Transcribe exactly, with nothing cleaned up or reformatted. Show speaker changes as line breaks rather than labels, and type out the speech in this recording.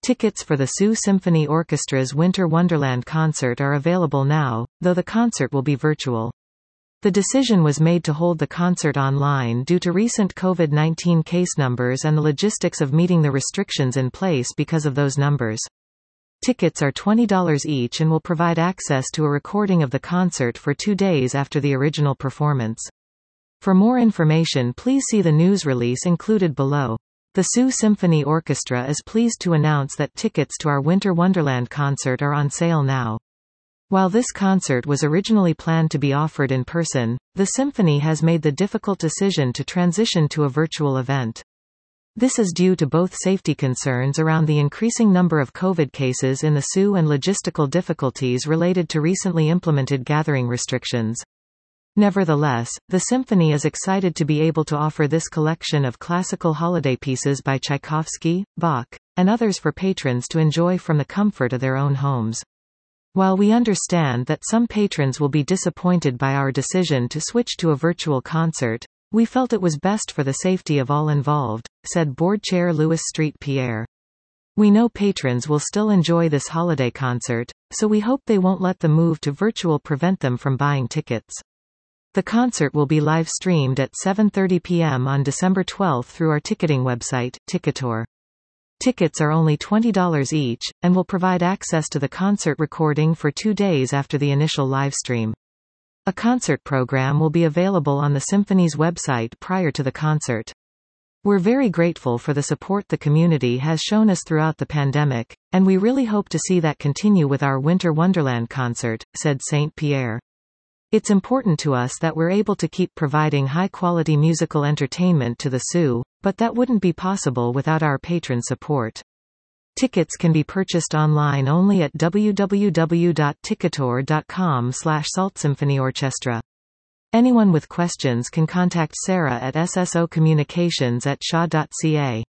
Tickets for the Sioux Symphony Orchestra's Winter Wonderland concert are available now, though the concert will be virtual. The decision was made to hold the concert online due to recent COVID nineteen case numbers and the logistics of meeting the restrictions in place because of those numbers. Tickets are twenty dollars each and will provide access to a recording of the concert for two days after the original performance. For more information, please see the news release included below. The Sioux Symphony Orchestra is pleased to announce that tickets to our Winter Wonderland concert are on sale now. While this concert was originally planned to be offered in person, the symphony has made the difficult decision to transition to a virtual event. This is due to both safety concerns around the increasing number of COVID cases in the Sioux and logistical difficulties related to recently implemented gathering restrictions. Nevertheless, the symphony is excited to be able to offer this collection of classical holiday pieces by Tchaikovsky, Bach, and others for patrons to enjoy from the comfort of their own homes. While we understand that some patrons will be disappointed by our decision to switch to a virtual concert, we felt it was best for the safety of all involved, said Board Chair Louis Street Pierre. We know patrons will still enjoy this holiday concert, so we hope they won't let the move to virtual prevent them from buying tickets. The concert will be live-streamed at seven thirty p m on December twelfth through our ticketing website, Ticketor. Tickets are only twenty dollars each, and will provide access to the concert recording for two days after the initial livestream. A concert program will be available on the Symphony's website prior to the concert. We're very grateful for the support the community has shown us throughout the pandemic, and we really hope to see that continue with our Winter Wonderland concert, said Saint Pierre. It's important to us that we're able to keep providing high-quality musical entertainment to the Sioux, but that wouldn't be possible without our patron support. Tickets can be purchased online only at w w w dot ticketor dot com slash salt symphony orchestra. Anyone with questions can contact Sarah at S S O Communications at shaw dot c a.